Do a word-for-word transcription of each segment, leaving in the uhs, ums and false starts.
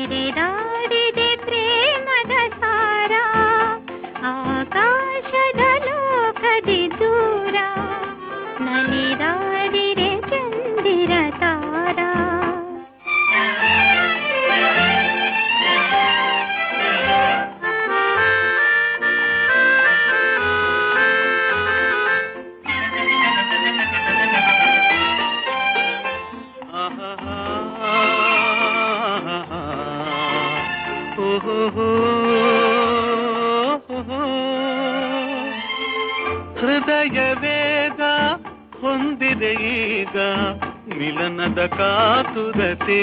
ಮೆರೆದಾಡಿದೆ ಪ್ರೇಮದ ಸಾರ ಆಕಾಶದ ಲೋಕದಿ ದೂರ ನಲಿದಾಡಿರೆ ಚಂದಿರ ತಾರ ಹೃದಯ ವೇಗ ಹೊಂದಿದೆ ಈಗ ಮಿಲನದ ಕಾತುರತೆ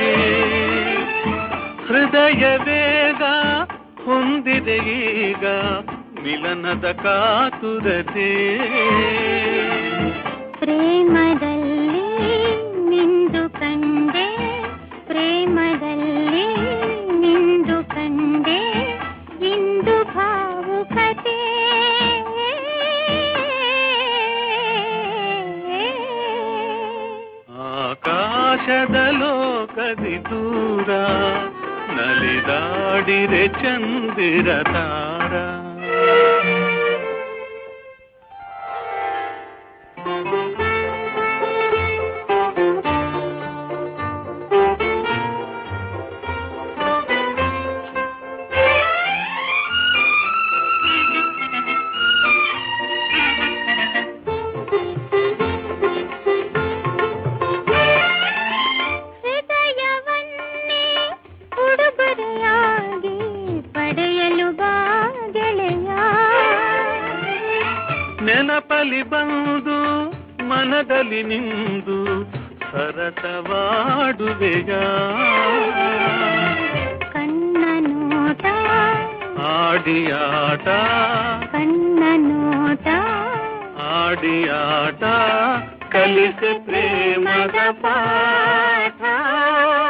ಹೃದಯ ವೇಗ ಹೊಂದಿದೆ ಈಗ ಮಿಲನದ ಕಾತುರತೆ ಪ್ರೇಮದಲ್ಲಿ ನಿಂದು ಕಂಡೆ ಪ್ರೇಮದಲ್ಲಿ ನಿಂದು ಕಂಡೆ ಇಂದು ಭಾವುಕತೆ ಆಕಾಶದ ಲೋಕದಿ ದೂರ ನಲಿದಾಡಿರೆ ಚಂದಿರ ತಾರ ನೆನಪಲಿ ಬಂದು ಮನದಲ್ಲಿ ನಿಂದು ಸರಸವಾಡುವೆಯ ಕಣ್ಣ ನೋಟ ಆಡಿಯಾಟ ಕಣ್ಣ ನೋಟ ಆಡಿಯಾಟ ಕಲಿಸ ಪ್ರೇಮದ ಪಾಠ